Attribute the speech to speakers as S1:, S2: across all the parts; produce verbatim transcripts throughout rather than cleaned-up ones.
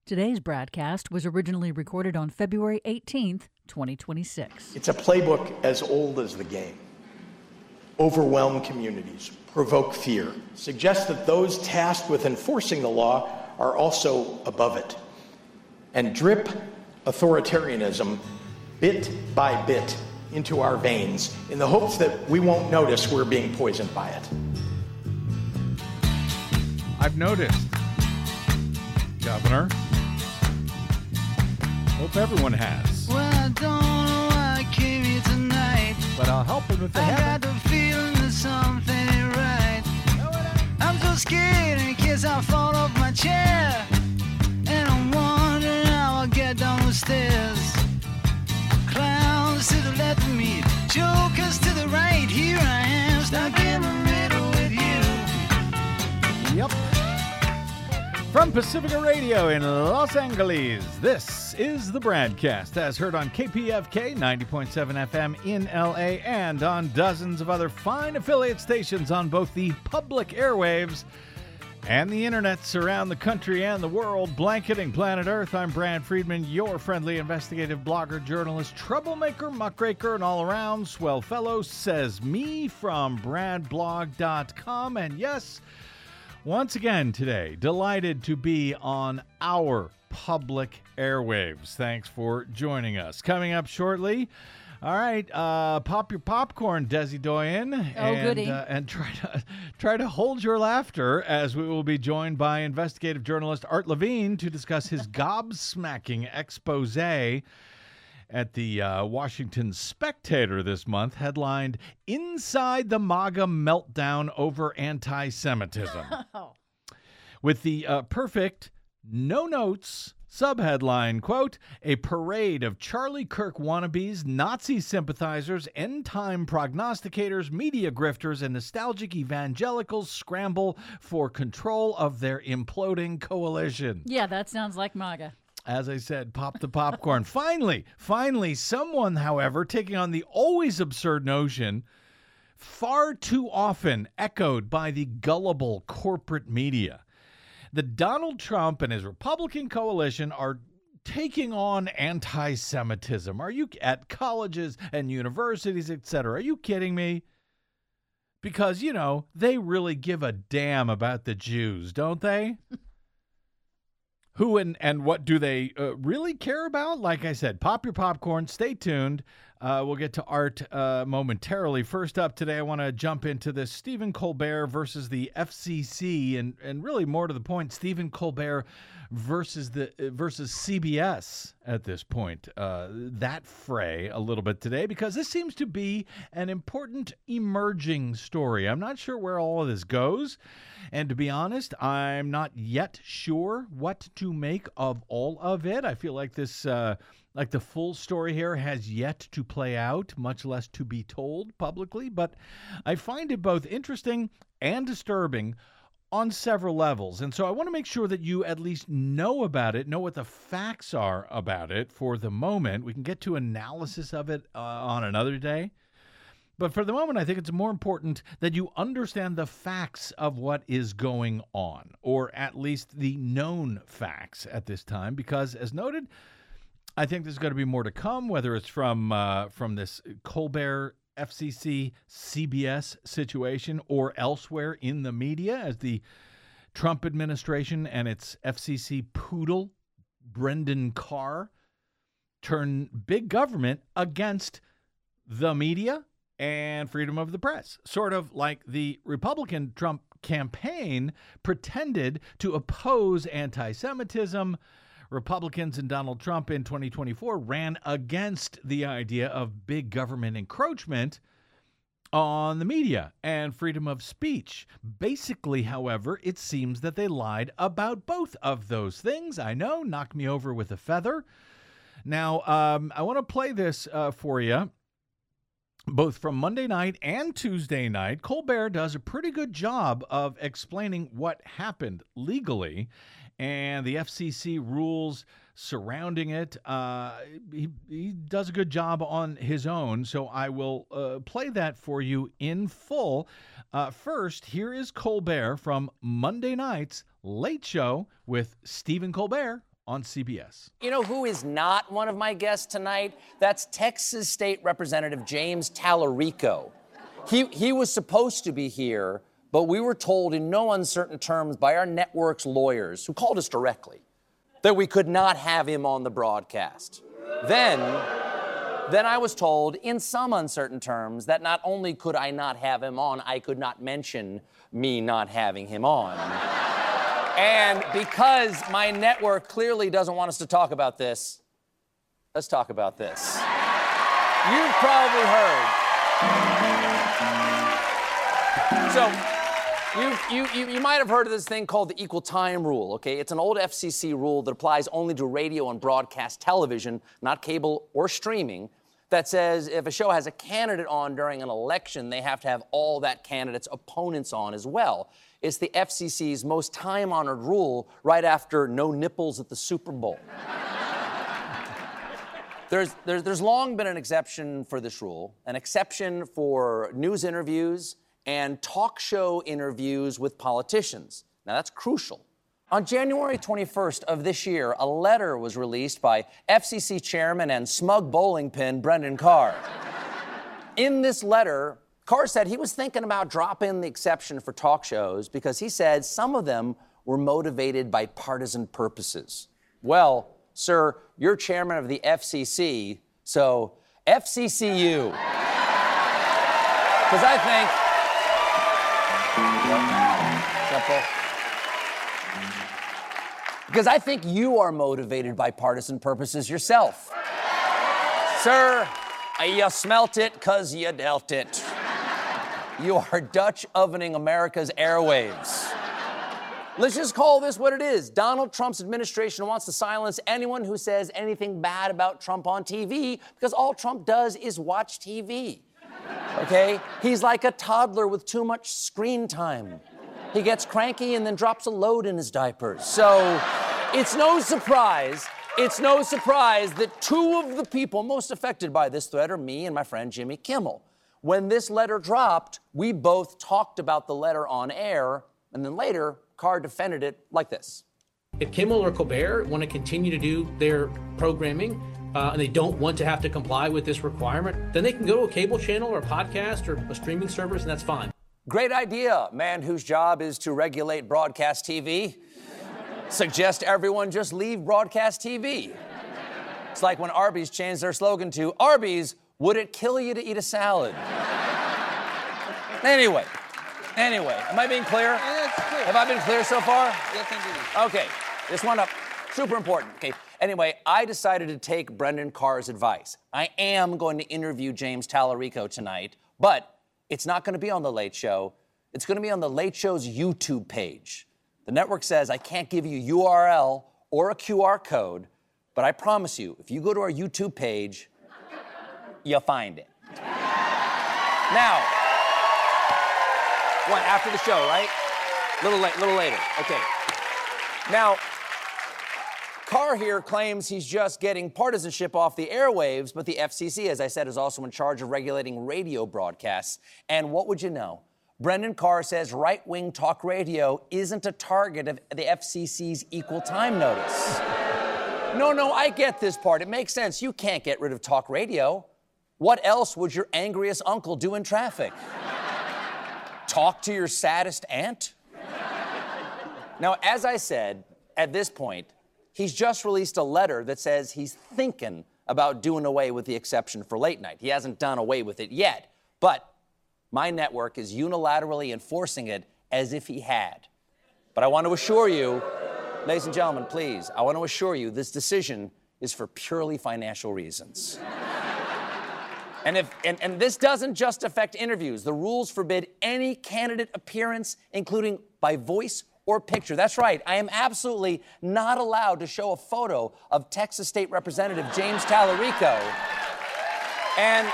S1: Today's broadcast was originally recorded on February eighteenth, twenty twenty-six.
S2: It's a playbook as old as the game. Overwhelm communities, provoke fear, suggest that those tasked with enforcing the law are also above it, and drip authoritarianism bit by bit into our veins in the hopes that we won't notice we're being poisoned by it.
S3: I've noticed, Governor. Hope everyone has.
S4: Well, I don't know why I came here tonight,
S3: but I'll help them if they
S4: I
S3: have
S4: got the feeling that something ain't right. I'm so scared in case I fall off my chair, and I'm wondering how I'll get down the stairs. Clowns to the left of me, jokers to the right. Here I am, stuck in the middle with you.
S3: Yep. From Pacifica Radio in Los Angeles, this is the broadcast as heard on K P F K ninety point seven F M in L A and on dozens of other fine affiliate stations on both the public airwaves and the internets around the country and the world, blanketing planet Earth. I'm Brad Friedman, your friendly investigative blogger, journalist, troublemaker, muckraker, and all-around swell fellow, says me from brad blog dot com. And yes, once again today, delighted to be on our public airwaves. Thanks for joining us. Coming up shortly, all right, uh, pop your popcorn, Desi Doyen,
S1: Oh,
S3: and,
S1: goody.
S3: uh, and try to try to hold your laughter as we will be joined by investigative journalist Art Levine to discuss his gobsmacking expose at the uh, Washington Spectator this month, headlined "Inside the MAGA Meltdown Over Anti-Semitism," with the uh, perfect no notes subheadline, quote, "A parade of Charlie Kirk wannabes, Nazi sympathizers, end-time prognosticators, media grifters, and nostalgic evangelicals scramble for control of their imploding coalition."
S1: Yeah, that sounds like MAGA.
S3: As I said, pop the popcorn. finally, finally, someone, however, taking on the always absurd notion, far too often echoed by the gullible corporate media, that Donald Trump and his Republican coalition are taking on anti-Semitism. Are you at colleges and universities, et cetera? Are you kidding me? Because, you know, they really give a damn about the Jews, don't they? Who and, and what do they uh, really care about? Like I said, pop your popcorn. Stay tuned. Uh, we'll get to Art uh, momentarily. First up today, I want to jump into this Stephen Colbert versus the F C C, and and really more to the point, Stephen Colbert versus the uh, versus C B S at this point. Uh, that fray a little bit today, because this seems to be an important emerging story. I'm not sure where all of this goes. And to be honest, I'm not yet sure what to make of all of it. I feel like this, uh, like the full story here has yet to play out, much less to be told publicly. But I find it both interesting and disturbing on several levels. And so I want to make sure that you at least know about it, know what the facts are about it for the moment. We can get to analysis of it uh, on another day. But for the moment, I think it's more important that you understand the facts of what is going on, or at least the known facts at this time, because as noted, I think there's going to be more to come, whether it's from uh, from this Colbert, F C C, C B S situation or elsewhere in the media as the Trump administration and its F C C poodle, Brendan Carr, turn big government against the media and freedom of the press, sort of like the Republican Trump campaign pretended to oppose anti-Semitism. Republicans and Donald Trump in twenty twenty-four ran against the idea of big government encroachment on the media and freedom of speech. Basically, however, it seems that they lied about both of those things. I know, knock me over with a feather. Now, um, I want to play this uh, for you. Both from Monday night and Tuesday night, Colbert does a pretty good job of explaining what happened legally and the F C C rules surrounding it. Uh, he, he does a good job on his own, so I will uh, play that for you in full. Uh, first, here is Colbert from Monday night's Late Show with Stephen Colbert on C B S.
S5: You know who is not one of my guests tonight? That's Texas State Representative James Tallarico. He, he was supposed to be here, but we were told in no uncertain terms by our network's lawyers, who called us directly, that we could not have him on the broadcast. Then, then I was told in some uncertain terms that not only could I not have him on, I could not mention me not having him on. And because my network clearly doesn't want us to talk about this, let's talk about this. You've probably heard. So, you, you, you, you might have heard of this thing called the equal time rule, okay? It's an old F C C rule that applies only to radio and broadcast television, not cable or streaming, that says if a show has a candidate on during an election, they have to have all that candidate's opponents on as well. It's the F C C's most time-honored rule right after no nipples at the Super Bowl. there's, there's, there's long been an exception for this rule, an exception for news interviews and talk show interviews with politicians. Now, that's crucial. On January twenty-first of this year, a letter was released by F C C chairman and smug bowling pin Brendan Carr. In this letter, Carr said he was thinking about dropping the exception for talk shows because he said some of them were motivated by partisan purposes. Well, sir, you're chairman of the F C C, so F C C you. Because I think... Simple. Because I think you are motivated by partisan purposes yourself. Sir, you smelt it because you dealt it. You are Dutch ovening America's airwaves. Let's just call this what it is. Donald Trump's administration wants to silence anyone who says anything bad about Trump on T V because all Trump does is watch T V. Okay? He's like a toddler with too much screen time. He gets cranky and then drops a load in his diapers. So it's no surprise, it's no surprise that two of the people most affected by this threat are me and my friend Jimmy Kimmel. When this letter dropped, we both talked about the letter on air, and then later, Carr defended it like this.
S6: If Kimmel or Colbert want to continue to do their programming, uh, and they don't want to have to comply with this requirement, then they can go to a cable channel or a podcast or a streaming service, and that's fine.
S5: Great idea, man whose job is to regulate broadcast T V. Suggest everyone just leave broadcast T V. It's like when Arby's changed their slogan to, Arby's, would it kill you to eat a salad? Anyway, anyway, am I being clear?
S7: Yeah, it's clear.
S5: Have I been clear so far?
S7: Yes, indeed.
S5: Okay, this one up, super important. Okay, anyway, I decided to take Brendan Carr's advice. I am going to interview James Tallarico tonight, but it's not going to be on The Late Show. It's going to be on The Late Show's YouTube page. The network says I can't give you a U R L or a Q R code, but I promise you, if you go to our YouTube page, you'll find it. Now, what, after the show, right? Little late, little later. Okay. Now, Carr here claims he's just getting partisanship off the airwaves, but the F C C, as I said, is also in charge of regulating radio broadcasts. And what would you know? Brendan Carr says right-wing talk radio isn't a target of the F C C's equal time notice. No, no, I get this part. It makes sense. You can't get rid of talk radio. What else would your angriest uncle do in traffic? Talk to your saddest aunt? Now, as I said, at this point, he's just released a letter that says he's thinking about doing away with the exception for late night. He hasn't done away with it yet, but my network is unilaterally enforcing it as if he had. But I want to assure you, ladies and gentlemen, please, I want to assure you this decision is for purely financial reasons. And, if, and, and this doesn't just affect interviews. The rules forbid any candidate appearance, including by voice or picture. That's right, I am absolutely not allowed to show a photo of Texas State Representative James Tallarico. And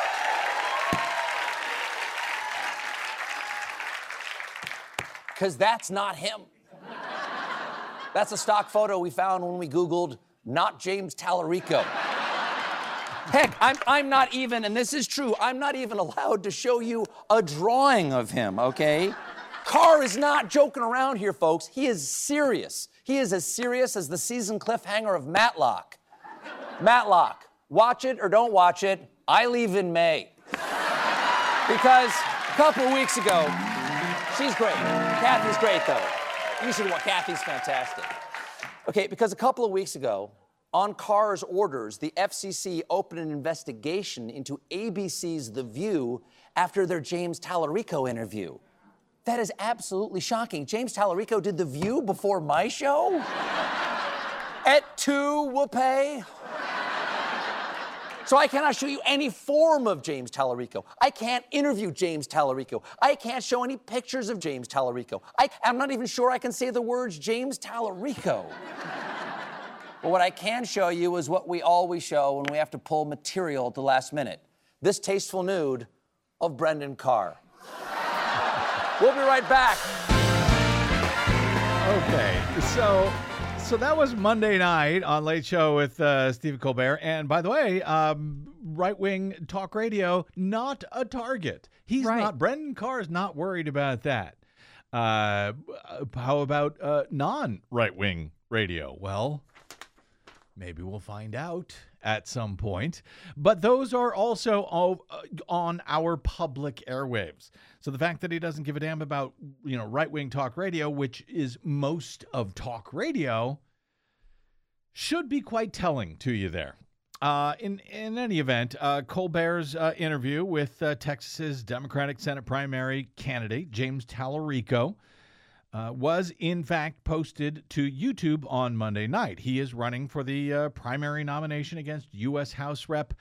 S5: because that's not him. That's a stock photo we found when we Googled not James Tallarico. Heck, I'm, I'm not even, and this is true, I'm not even allowed to show you a drawing of him, okay? Carr is not joking around here, folks. He is serious. He is as serious as the season cliffhanger of Matlock. Matlock, watch it or don't watch it, I leave in May. Because a couple of weeks ago, she's great. Kathy's great, though. You should watch. Kathy's fantastic. Okay, because a couple of weeks ago, on Carr's orders, the F C C opened an investigation into A B C's The View after their James Tallarico interview. That is absolutely shocking. James Tallarico did The View before my show? Et tu, Whoopay? So I cannot show you any form of James Tallarico. I can't interview James Tallarico. I can't show any pictures of James Tallarico. I, I'm not even sure I can say the words James Tallarico. But what I can show you is what we always show when we have to pull material at the last minute. This tasteful nude of Brendan Carr. We'll be right back.
S3: Okay, so so that was Monday night on Late Show with uh, Stephen Colbert. And by the way, um, right-wing talk radio, not a target. He's
S1: Right.
S3: not, Brendan Carr is not worried about that. Uh, how about uh, non-right-wing radio? Well, maybe we'll find out at some point. But those are also all, uh, on our public airwaves. So the fact that he doesn't give a damn about, you know, right-wing talk radio, which is most of talk radio, should be quite telling to you there. Uh, in, in any event, uh, Colbert's uh, interview with uh, Texas's Democratic Senate primary candidate, James Tallarico, Uh, was, in fact, posted to YouTube on Monday night. He is running for the uh, primary nomination against U S House Rep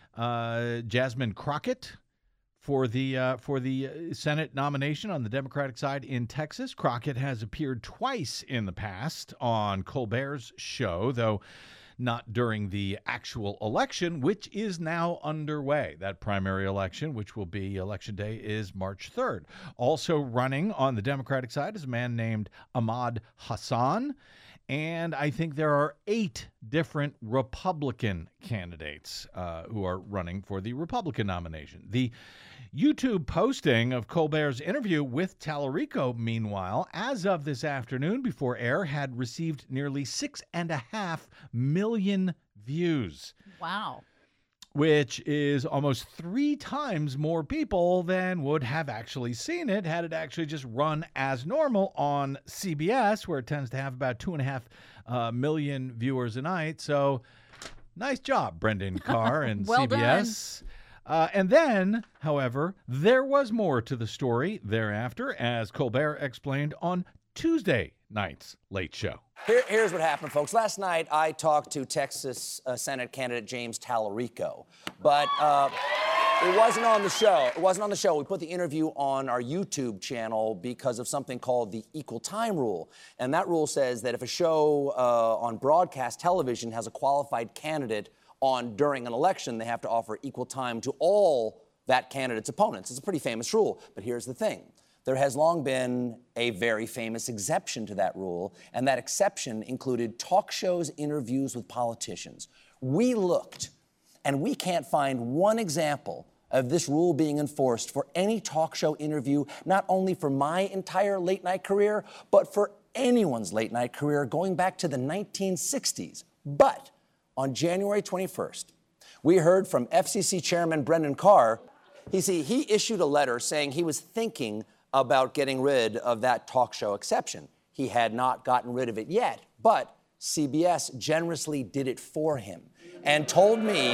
S3: uh, Jasmine Crockett for the uh, for the uh, Senate nomination on the Democratic side in Texas. Crockett has appeared twice in the past on Colbert's show, though not during the actual election, which is now underway. That primary election, which will be Election Day, is March third. Also running on the Democratic side is a man named Ahmad Hassan. And I think there are eight different Republican candidates uh, who are running for the Republican nomination. The YouTube posting of Colbert's interview with Tallarico, meanwhile, as of this afternoon before air, had received nearly six and a half million views.
S1: Wow.
S3: Which is almost three times more people than would have actually seen it had it actually just run as normal on C B S, where it tends to have about two and a half uh, million viewers a night. So nice job, Brendan Carr and
S1: Well
S3: C B S. Uh, and then, however, there was more to the story thereafter, as Colbert explained on Tuesday night's Late Show.
S5: Here, here's what happened, folks. Last night, I talked to Texas uh, Senate candidate James Tallarico, but uh, it wasn't on the show. It wasn't on the show. We put the interview on our YouTube channel because of something called the equal time rule. And that rule says that if a show uh, on broadcast television has a qualified candidate on during an election, they have to offer equal time to all that candidate's opponents. It's a pretty famous rule, but here's the thing. There has long been a very famous exception to that rule, and that exception included talk shows, interviews with politicians. We looked, and we can't find one example of this rule being enforced for any talk show interview, not only for my entire late-night career, but for anyone's late-night career going back to the nineteen sixties. But on January twenty-first, we heard from F C C Chairman Brendan Carr. He, see, he issued a letter saying he was thinking about getting rid of that talk show exception. He had not gotten rid of it yet, but C B S generously did it for him and told me,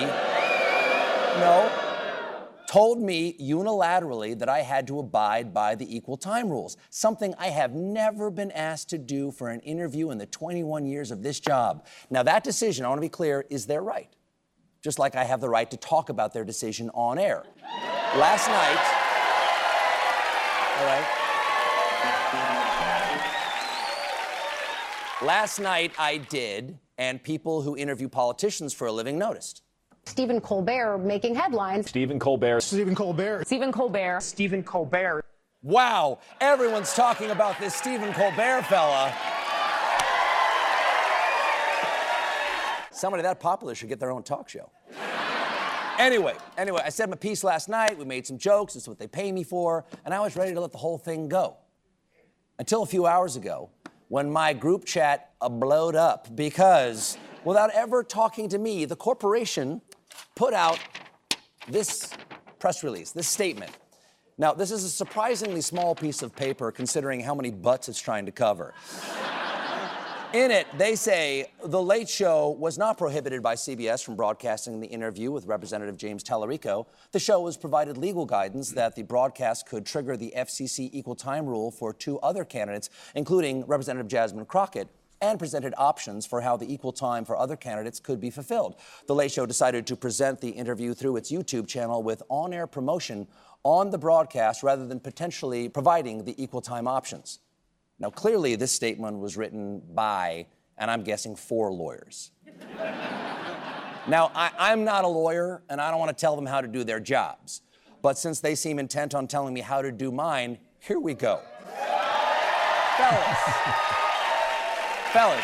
S5: no, told me unilaterally that I had to abide by the equal time rules, something I have never been asked to do for an interview in the twenty-one years of this job. Now, that decision, I want to be clear, is their right, just like I have the right to talk about their decision on air. Last night, all right. Last night I did, and people who interview politicians for a living noticed.
S7: Stephen Colbert making headlines.
S8: Stephen Colbert.
S9: Stephen Colbert.
S7: Stephen Colbert.
S9: Stephen Colbert.
S5: Wow, everyone's talking about this Stephen Colbert fella. Somebody that popular should get their own talk show. Anyway, anyway, I said my piece last night. We made some jokes. It's what they pay me for. And I was ready to let the whole thing go. Until a few hours ago, when my group chat uh, blowed up because, without ever talking to me, the corporation put out this press release, this statement. Now, this is a surprisingly small piece of paper considering how many butts it's trying to cover. In it, they say The Late Show was not prohibited by C B S from broadcasting the interview with Representative James Tallarico. The show was provided legal guidance that the broadcast could trigger the F C C equal time rule for two other candidates, including Representative Jasmine Crockett, and presented options for how the equal time for other candidates could be fulfilled. The Late Show decided to present the interview through its YouTube channel with on-air promotion on the broadcast rather than potentially providing the equal time options. Now, clearly, this statement was written by, and I'm guessing, four lawyers. Now, I, I'm not a lawyer, and I don't want to tell them how to do their jobs. But since they seem intent on telling me how to do mine, here we go. Fellas. Fellas.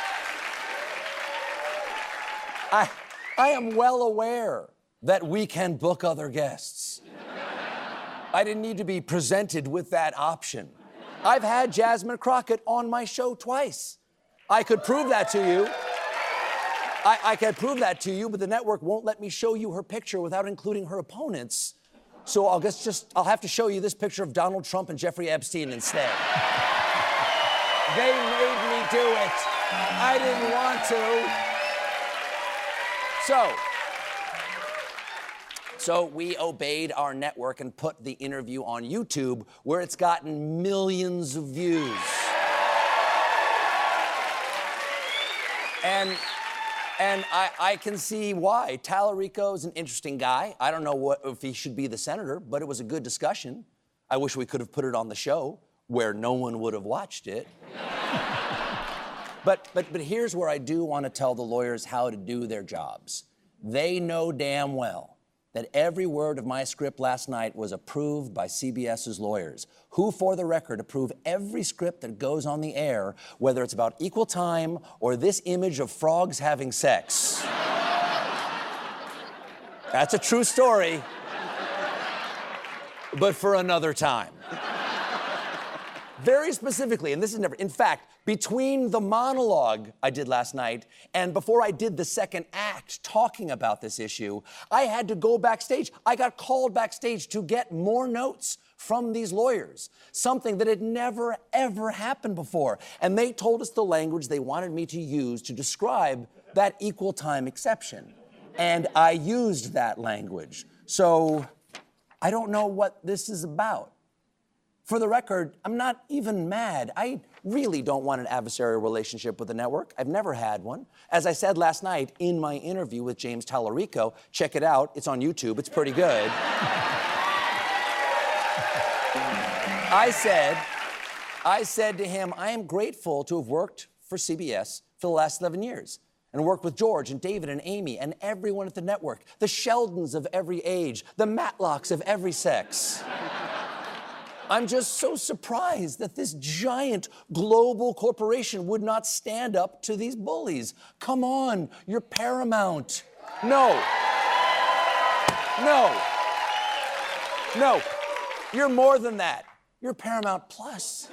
S5: I, I am well aware that we can book other guests. I didn't need to be presented with that option. I've had Jasmine Crockett on my show twice. I could prove that to you. I, I could prove that to you, but the network won't let me show you her picture without including her opponents. So I'll guess just I'll have to show you this picture of Donald Trump and Jeffrey Epstein instead. They made me do it. I didn't want to. So, so we obeyed our network and put the interview on YouTube, where it's gotten millions of views. And and I, I can see why. Tallarico is an interesting guy. I don't know what, if he should be the senator, but it was a good discussion. I wish we could have put it on the show where no one would have watched it. But, but, but here's where I do want to tell the lawyers how to do their jobs. They know damn well that every word of my script last night was approved by CBS's lawyers, who, for the record, approve every script that goes on the air, whether it's about equal time or this image of frogs having sex. That's a true story, but for another time. Very specifically, and this is never, in fact, between the monologue I did last night and before I did the second act talking about this issue, I had to go backstage. I got called backstage to get more notes from these lawyers, something that had never, ever happened before. And they told us the language they wanted me to use to describe that equal time exception. And I used that language. So I don't know what this is about. For the record, I'm not even mad. I really don't want an adversarial relationship with the network. I've never had one. As I said last night in my interview with James Tallarico, check it out. It's on YouTube. It's pretty good. I said, I said to him, I am grateful to have worked for C B S for the last eleven years and worked with George and David and Amy and everyone at the network, the Sheldons of every age, the Matlocks of every sex. I'm just so surprised that this giant global corporation would not stand up to these bullies. Come on, you're Paramount. No. No. No. You're more than that. You're Paramount Plus.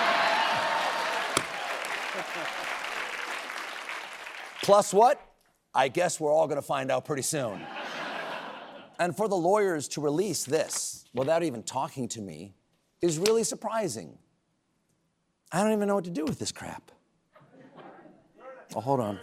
S5: Plus what? I guess we're all going to find out pretty soon. And for the lawyers to release this without even talking to me is really surprising. I don't even know what to do with this crap. Oh, hold on.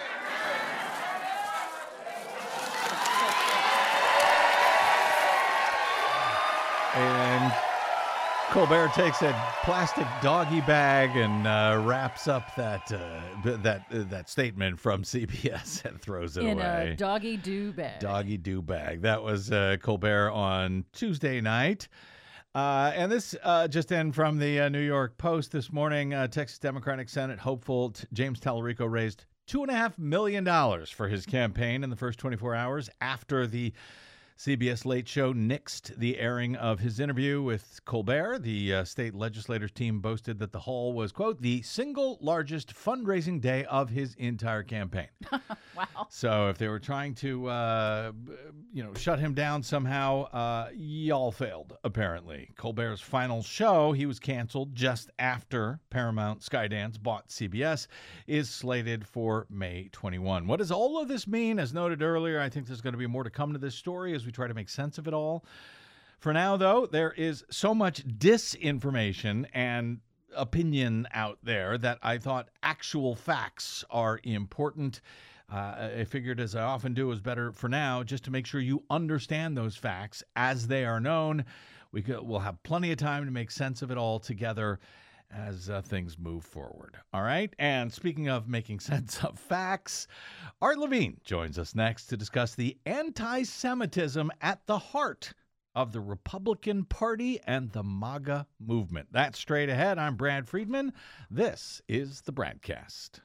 S3: And Colbert takes a plastic doggy bag and uh, wraps up that uh, that uh, that statement from C B S and throws it
S1: In
S3: away.
S1: a doggy do bag.
S3: Doggy do bag. That was uh, Colbert on Tuesday night. Uh, and this uh, just in from the uh, New York Post this morning. Uh, Texas Democratic Senate hopeful t- James Tallarico raised two point five million dollars for his campaign in the first twenty-four hours after the C B S Late Show nixed the airing of his interview with Colbert. The uh, state legislators team boasted that the haul was, quote, the single largest fundraising day of his entire campaign.
S1: Wow.
S3: So if they were trying to, uh, you know, shut him down somehow, uh, y'all failed, apparently. Colbert's final show, he was canceled just after Paramount Skydance bought C B S, is slated for May twenty-first. What does all of this mean? As noted earlier, I think there's going to be more to come to this story as we try to make sense of it all. For now, though, there is so much disinformation and opinion out there that I thought actual facts are important. Uh, I figured, as I often do, is better for now just to make sure you understand those facts as they are known. We could, we'll have plenty of time to make sense of it all together as uh, things move forward. All right. And speaking of making sense of facts, Art Levine joins us next to discuss the anti-Semitism at the heart of the Republican Party and the MAGA movement. That's straight ahead. I'm Brad Friedman. This is the Bradcast.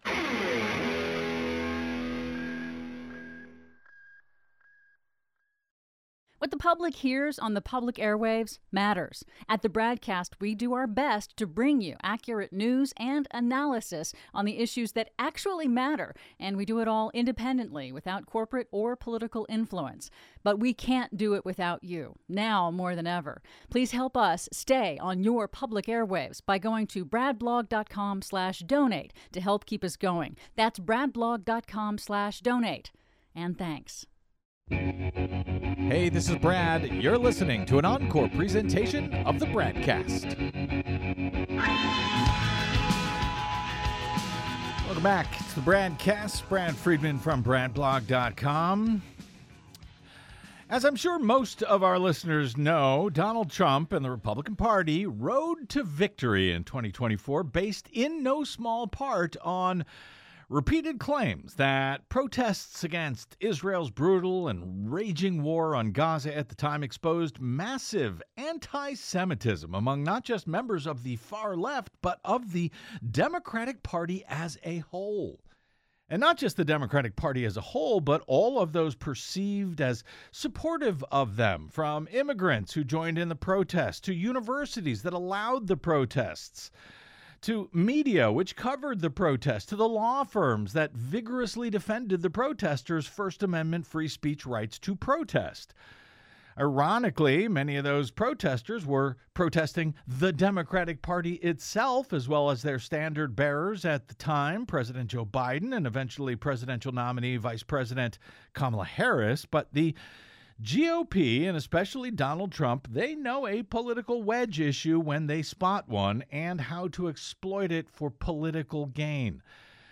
S1: What the public hears on the public airwaves matters. At the Bradcast, we do our best to bring you accurate news and analysis on the issues that actually matter, and we do it all independently, without corporate or political influence. But we can't do it without you, now more than ever. Please help us stay on your public airwaves by going to bradblog.com slash donate to help keep us going. That's bradblog.com slash donate. And thanks.
S3: Hey, this is Brad. You're listening to an encore presentation of the Bradcast. Welcome back to the Bradcast. Brad Friedman from bradblog dot com. As I'm sure most of our listeners know, Donald Trump and the Republican Party rode to victory in twenty twenty-four based in no small part on repeated claims that protests against Israel's brutal and raging war on Gaza at the time exposed massive anti-Semitism among not just members of the far left, but of the Democratic Party as a whole. And not just the Democratic Party as a whole, but all of those perceived as supportive of them, from immigrants who joined in the protests to universities that allowed the protests, to media which covered the protest, to the law firms that vigorously defended the protesters' First Amendment free speech rights to protest. Ironically, many of those protesters were protesting the Democratic Party itself, as well as their standard bearers at the time, President Joe Biden and eventually presidential nominee Vice President Kamala Harris. But the G O P, and especially Donald Trump, they know a political wedge issue when they spot one and how to exploit it for political gain.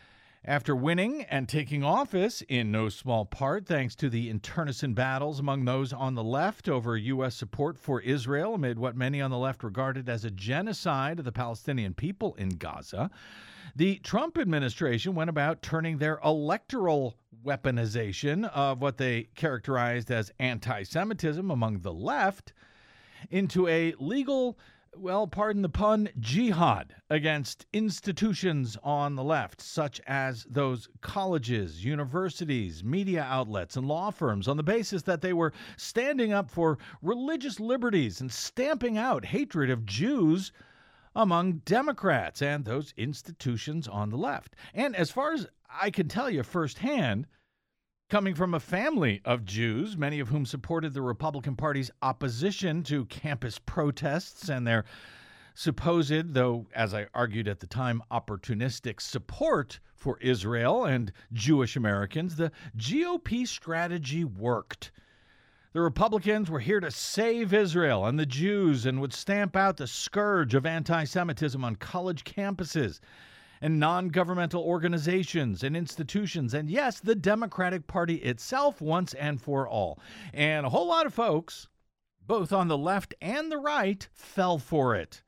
S3: After winning and taking office, in no small part thanks to the internecine battles among those on the left over U S support for Israel amid what many on the left regarded as a genocide of the Palestinian people in Gaza, the Trump administration went about turning their electoral weaponization of what they characterized as anti-Semitism among the left into a legal, well, pardon the pun, jihad against institutions on the left, such as those colleges, universities, media outlets, and law firms, on the basis that they were standing up for religious liberties and stamping out hatred of Jews among Democrats and those institutions on the left. And as far as I can tell you firsthand, coming from a family of Jews, many of whom supported the Republican Party's opposition to campus protests and their supposed, though, as I argued at the time, opportunistic support for Israel and Jewish Americans, the G O P strategy worked. The Republicans were here to save Israel and the Jews and would stamp out the scourge of anti-Semitism on college campuses and non-governmental organizations and institutions, and yes, the Democratic Party itself once and for all. And a whole lot of folks, both on the left and the right, fell for it.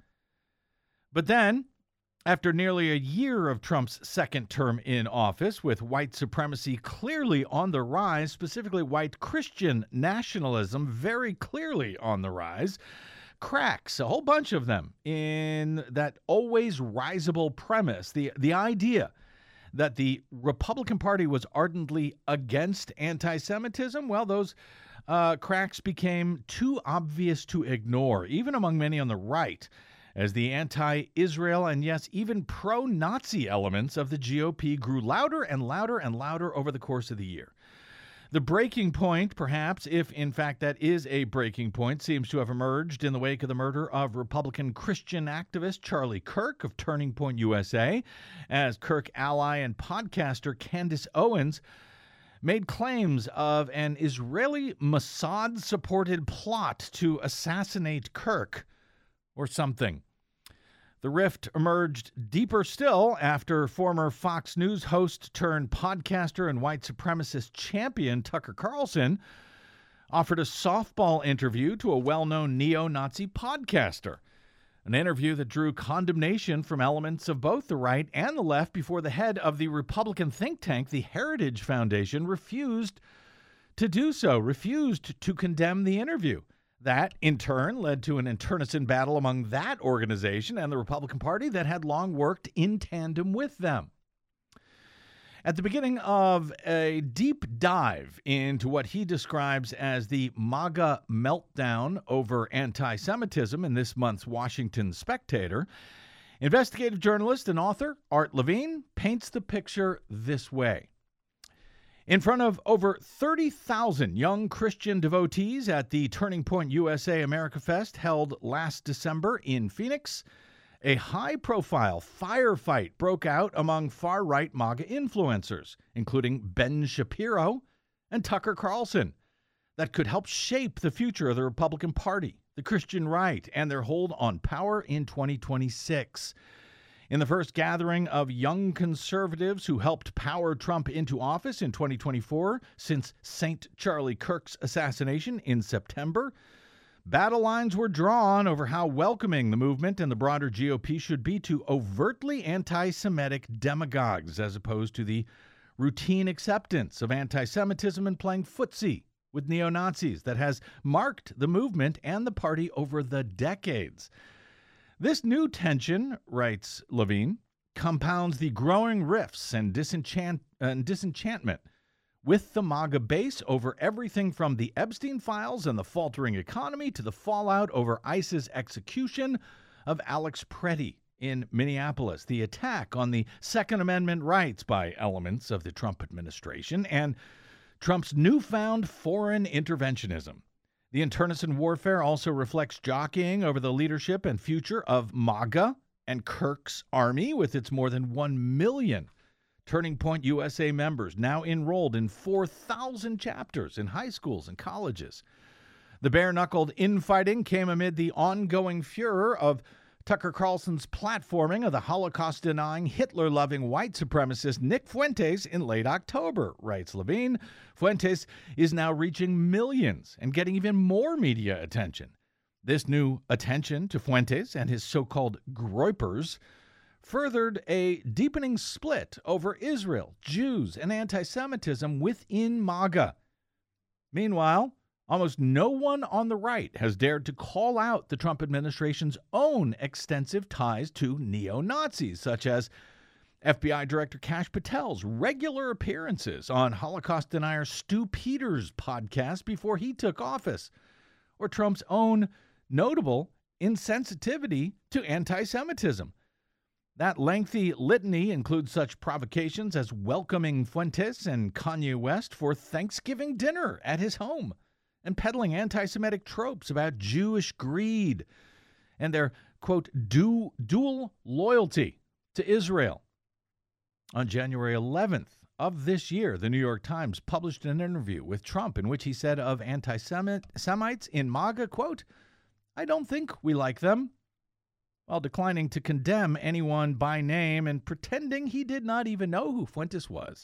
S3: But then, after nearly a year of Trump's second term in office, with white supremacy clearly on the rise, specifically white Christian nationalism very clearly on the rise, cracks, a whole bunch of them, in that always risable premise, the, the idea that the Republican Party was ardently against anti-Semitism, well, those uh, cracks became too obvious to ignore, even among many on the right, as the anti-Israel and, yes, even pro-Nazi elements of the G O P grew louder and louder and louder over the course of the year. The breaking point, perhaps, if in fact that is a breaking point, seems to have emerged in the wake of the murder of Republican Christian activist Charlie Kirk of Turning Point U S A, as Kirk ally and podcaster Candace Owens made claims of an Israeli Mossad-supported plot to assassinate Kirk or something. The rift emerged deeper still after former Fox News host turned podcaster and white supremacist champion Tucker Carlson offered a softball interview to a well-known neo-Nazi podcaster, an interview that drew condemnation from elements of both the right and the left before the head of the Republican think tank, the Heritage Foundation, refused to do so, refused to condemn the interview. That, in turn, led to an internecine battle among that organization and the Republican Party that had long worked in tandem with them. At the beginning of a deep dive into what he describes as the MAGA meltdown over anti-Semitism in this month's Washington Spectator, investigative journalist and author Art Levine paints the picture this way. In front of over thirty thousand young Christian devotees at the Turning Point U S A America Fest held last December in Phoenix, a high-profile firefight broke out among far-right MAGA influencers, including Ben Shapiro and Tucker Carlson, that could help shape the future of the Republican Party, the Christian right, and their hold on power in twenty twenty-six. In the first gathering of young conservatives who helped power Trump into office in twenty twenty-four since Saint Charlie Kirk's assassination in September, battle lines were drawn over how welcoming the movement and the broader G O P should be to overtly anti-Semitic demagogues as opposed to the routine acceptance of anti-Semitism and playing footsie with neo-Nazis that has marked the movement and the party over the decades. This new tension, writes Levine, compounds the growing rifts and, disenchant- and disenchantment with the MAGA base over everything from the Epstein files and the faltering economy to the fallout over ICE's execution of Alex Preddy in Minneapolis, the attack on the Second Amendment rights by elements of the Trump administration, and Trump's newfound foreign interventionism. The internecine warfare also reflects jockeying over the leadership and future of MAGA and Kirk's army, with its more than one million Turning Point U S A members now enrolled in four thousand chapters in high schools and colleges. The bare-knuckled infighting came amid the ongoing furor of Tucker Carlson's platforming of the Holocaust-denying, Hitler-loving white supremacist Nick Fuentes in late October, writes Levine. Fuentes is now reaching millions and getting even more media attention. This new attention to Fuentes and his so-called groypers furthered a deepening split over Israel, Jews, and anti-Semitism within MAGA. Meanwhile, almost no one on the right has dared to call out the Trump administration's own extensive ties to neo-Nazis, such as F B I Director Kash Patel's regular appearances on Holocaust denier Stu Peters' podcast before he took office, or Trump's own notable insensitivity to anti-Semitism. That lengthy litany includes such provocations as welcoming Fuentes and Kanye West for Thanksgiving dinner at his home, and peddling anti-Semitic tropes about Jewish greed and their, quote, du- dual loyalty to Israel. On January eleventh of this year, the New York Times published an interview with Trump in which he said of anti-Semites in MAGA, quote, "I don't think we like them," while declining to condemn anyone by name and pretending he did not even know who Fuentes was.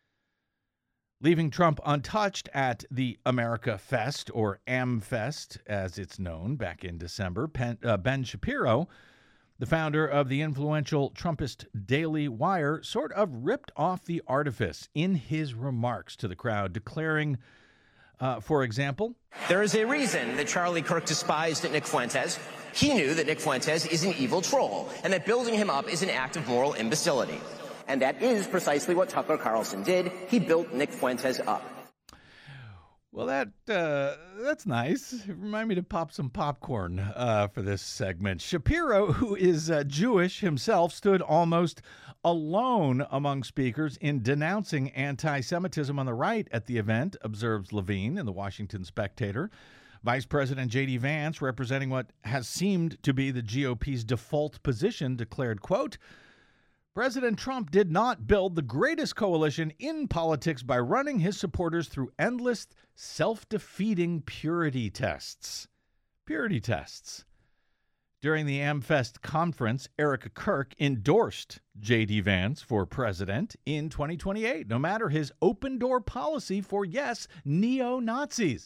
S3: Leaving Trump untouched at the America Fest, or AmFest as it's known, back in December, Pen, uh, Ben Shapiro, the founder of the influential Trumpist Daily Wire, sort of ripped off the artifice in his remarks to the crowd, declaring, uh, for example,
S8: "There is a reason that Charlie Kirk despised Nick Fuentes. He knew that Nick Fuentes is an evil troll, and that building him up is an act of moral imbecility. And that is precisely what Tucker Carlson did. He built Nick Fuentes up."
S3: Well, that uh, that's nice. Remind me to pop some popcorn uh, for this segment. Shapiro, who is uh, Jewish himself, stood almost alone among speakers in denouncing anti-Semitism on the right at the event, observes Levine in the Washington Spectator. Vice President J D. Vance, representing what has seemed to be the G O P's default position, declared, quote, President Trump did not build the greatest coalition in politics by running his supporters through endless, self-defeating purity tests. Purity tests. During the AmFest conference, Erica Kirk endorsed J D. Vance for president in twenty twenty-eight, no matter his open-door policy for, yes, neo-Nazis.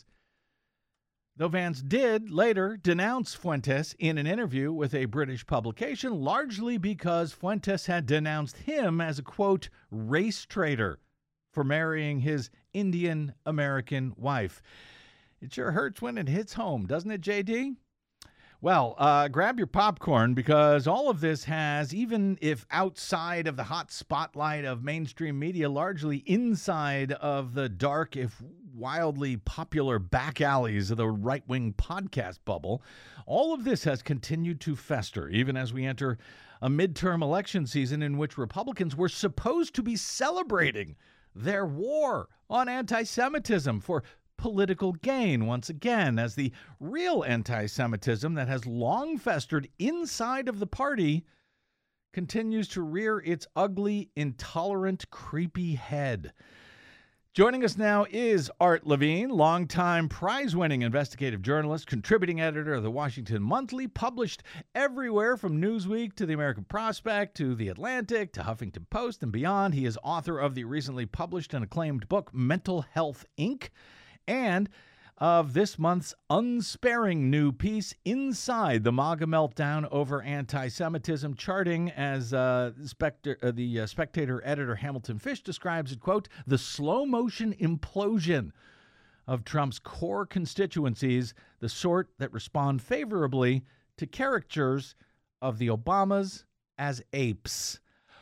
S3: Though Vance did later denounce Fuentes in an interview with a British publication, largely because Fuentes had denounced him as a, quote, race traitor for marrying his Indian-American wife. It sure hurts when it hits home, doesn't it, J D? Well, uh, grab your popcorn, because all of this has, even if outside of the hot spotlight of mainstream media, largely inside of the dark, if wildly popular back alleys of the right-wing podcast bubble, all of this has continued to fester, even as we enter a midterm election season in which Republicans were supposed to be celebrating their war on anti-Semitism for political gain once again, as the real anti-Semitism that has long festered inside of the party continues to rear its ugly, intolerant, creepy head. Joining us now is Art Levine, longtime prize-winning investigative journalist, contributing editor of the Washington Monthly, published everywhere from Newsweek to the American Prospect to the Atlantic to Huffington Post and beyond. He is author of the recently published and acclaimed book Mental Health, Incorporated, and of this month's unsparing new piece, Inside the MAGA Meltdown Over Anti-Semitism, charting, as uh, Spectre, uh, the uh, Spectator editor Hamilton Fish describes it, quote, the slow-motion implosion of Trump's core constituencies, the sort that respond favorably to caricatures of the Obamas as apes.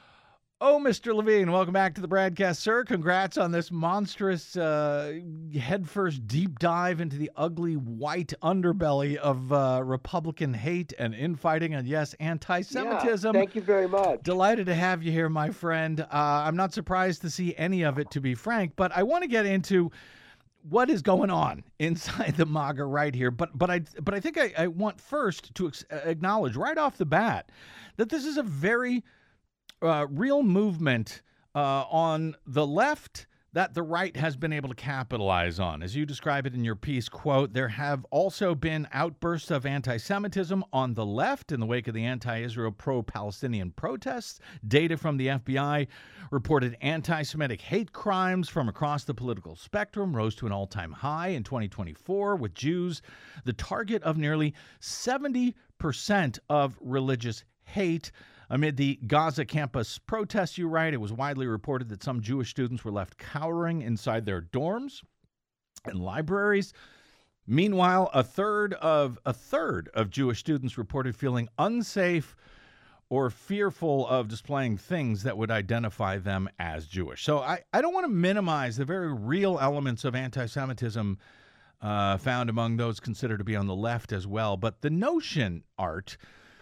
S3: Oh, Mister Levine, welcome back to the broadcast, sir. Congrats on this monstrous uh, headfirst deep dive into the ugly white underbelly of uh, Republican hate and infighting and, yes, anti-Semitism.
S9: Yeah, thank you very much.
S3: Delighted to have you here, my friend. Uh, I'm not surprised to see any of it, to be frank, but I want to get into what is going on inside the MAGA right here. But but I but I think I, I want first to ex- acknowledge right off the bat that this is a very Uh, real movement uh, on the left that the right has been able to capitalize on. As you describe it in your piece, quote, there have also been outbursts of anti-Semitism on the left in the wake of the anti-Israel pro-Palestinian protests. Data from the F B I reported anti-Semitic hate crimes from across the political spectrum rose to an all-time high in twenty twenty-four, with Jews the target of nearly seventy percent of religious hate. Amid the Gaza campus protests, you write, it was widely reported that some Jewish students were left cowering inside their dorms and libraries. Meanwhile, a third of a third of Jewish students reported feeling unsafe or fearful of displaying things that would identify them as Jewish. So I, I don't want to minimize the very real elements of anti-Semitism uh, found among those considered to be on the left as well. But the notion, Art,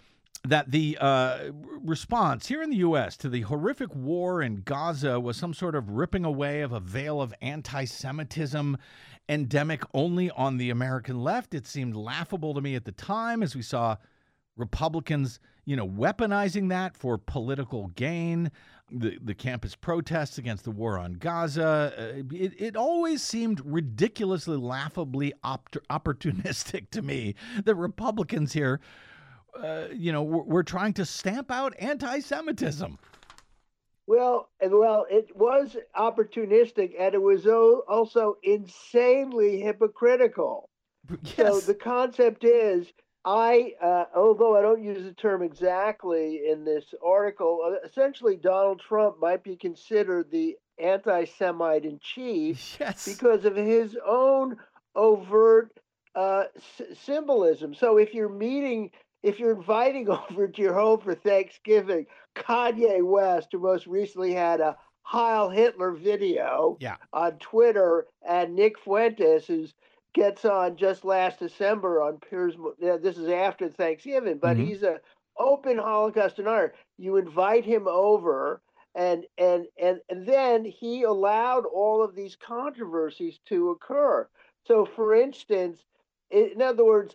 S3: that the uh, response here in the U S to the horrific war in Gaza was some sort of ripping away of a veil of anti-Semitism endemic only on the American left. It seemed laughable to me at the time as we saw Republicans, you know, weaponizing that for political gain. The, the campus protests against the war on Gaza, uh, it, it always seemed ridiculously, laughably opt- opportunistic to me that Republicans here Uh, you know, we're, we're trying to stamp out anti-Semitism.
S9: Well, and well, it was opportunistic, and it was o- also insanely hypocritical.
S3: Yes.
S9: So the concept is, I, uh, although I don't use the term exactly in this article, uh, essentially Donald Trump might be considered the anti-Semite in chief,
S3: yes,
S9: because of his own overt uh, s- symbolism. So if you're meeting If you're inviting over to your home for Thanksgiving Kanye West, who most recently had a Heil Hitler video
S3: Yeah.
S9: on Twitter, and Nick Fuentes, who gets on just last December on Piers. Yeah, this is after Thanksgiving, but
S3: Mhm.
S9: he's a open Holocaust denier. You invite him over, and and and and then he allowed all of these controversies to occur. So, for instance, in other words,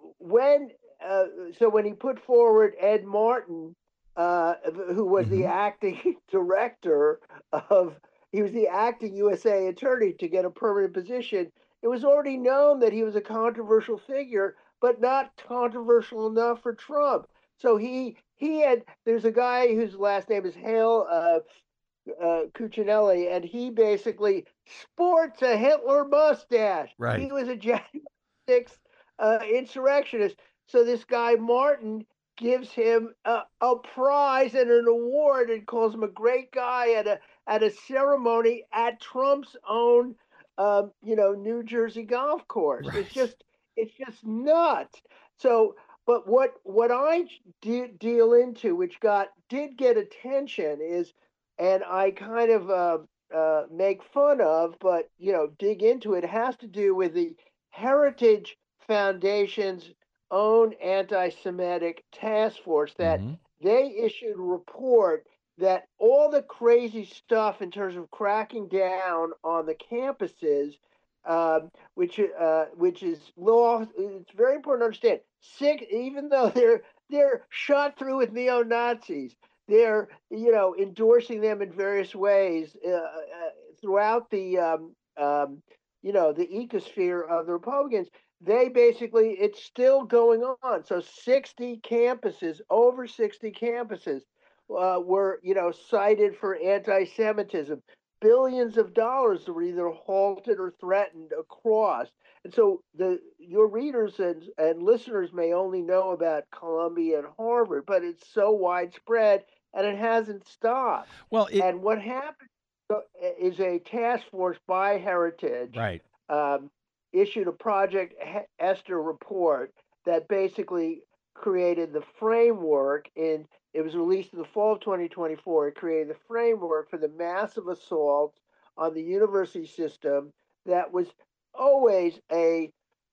S9: when uh, so when he put forward Ed Martin, uh, who was the
S3: Mhm.
S9: acting director of, he was the acting U S A attorney to get a permanent position. It was already known that he was a controversial figure, but not controversial enough for Trump. So he he had, there's a guy whose last name is Hale uh, uh, Cuccinelli, and he basically sports a Hitler mustache.
S3: Right.
S9: He was a January sixth uh, insurrectionist. So this guy Martin gives him a, a prize and an award and calls him a great guy at a at a ceremony at Trump's own, um, you know, New Jersey golf course.
S3: Right.
S9: It's just it's just nuts. So, but what what I de- deal into, which got did get attention, is, and I kind of uh, uh, make fun of, but you know, dig into it, has to do with the Heritage Foundation's own anti-Semitic task force that
S3: Mhm.
S9: they issued a report that all the crazy stuff in terms of cracking down on the campuses, um, which uh, which is law. It's very important to understand. Six, even though they're they're shot through with neo Nazis, they're you know endorsing them in various ways uh, uh, throughout the um, um, you know the ecosphere of the Republicans. They basically, it's still going on. So sixty campuses, over sixty campuses, uh, were you know cited for anti-Semitism. Billions of dollars were either halted or threatened across. And so the your readers and, and listeners may only know about Columbia and Harvard, but it's so widespread and it hasn't stopped.
S3: Well, it
S9: And what happened uh, is a task force by Heritage
S3: right.
S9: um, issued a Project Esther report that basically created the framework. In it was released in the fall of twenty twenty-four. It created the framework for the massive assault on the university system that was always a,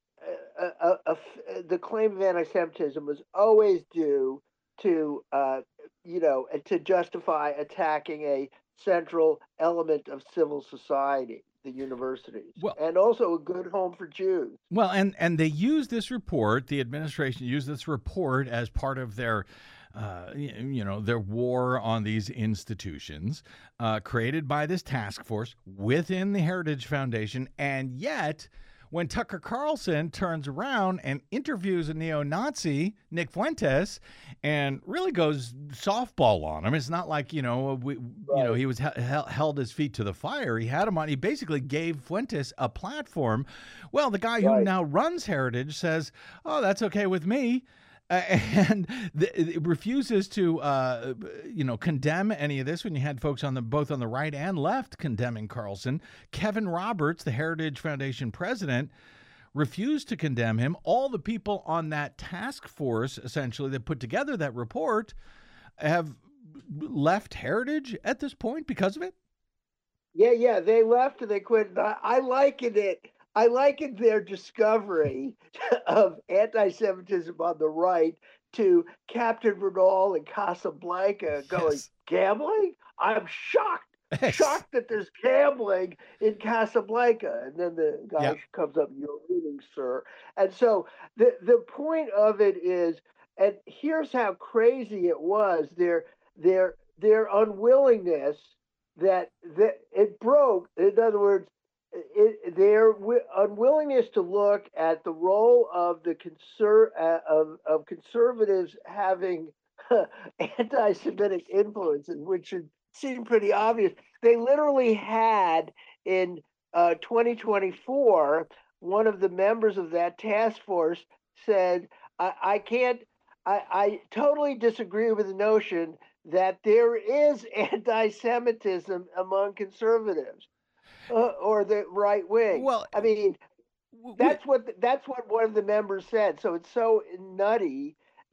S9: a, a, a, a the claim of anti-Semitism was always due to uh, you know to justify attacking a central element of civil society, the universities,
S3: Well,
S9: and also a good home for Jews.
S3: Well, and and they use this report. The administration used this report as part of their, uh, you know, their war on these institutions, uh, created by this task force within the Heritage Foundation. And yet, when Tucker Carlson turns around and interviews a neo-Nazi, Nick Fuentes, and really goes softball on him, it's not like, you know, we,
S9: Right.
S3: you know, he was he- held his feet to the fire. He had him on. He basically gave Fuentes a platform. Well, the guy who
S9: Right.
S3: now runs Heritage says, "Oh, that's okay with me." Uh, and the, it refuses to, uh, you know, condemn any of this. When you had folks on the both on the right and left condemning Carlson, Kevin Roberts, the Heritage Foundation president, refused to condemn him. All the people on that task force, essentially, that put together that report, have left Heritage at this point because of it.
S9: Yeah, yeah, they left and they quit. I, I likened it. I likened their discovery of anti-Semitism on the right to Captain Bernal in Casablanca going,
S3: Yes.
S9: gambling? I'm shocked.
S3: Yes.
S9: Shocked that there's gambling in Casablanca. And then the guy
S3: Yep.
S9: comes up, you're reading, sir. And so the, the point of it is, and here's how crazy it was, their, their, their unwillingness that, that it broke. In other words, It, their w- unwillingness to look at the role of the conser- uh, of, of conservatives having anti-Semitic influence, which should seem pretty obvious. They literally had in uh, twenty twenty-four, one of the members of that task force said, I, I can't, I, I totally disagree with the notion that there is anti-Semitism among conservatives. Uh, or the right wing.
S3: Well,
S9: I mean,
S3: w-
S9: that's what that's what one of the members said. So it's so nutty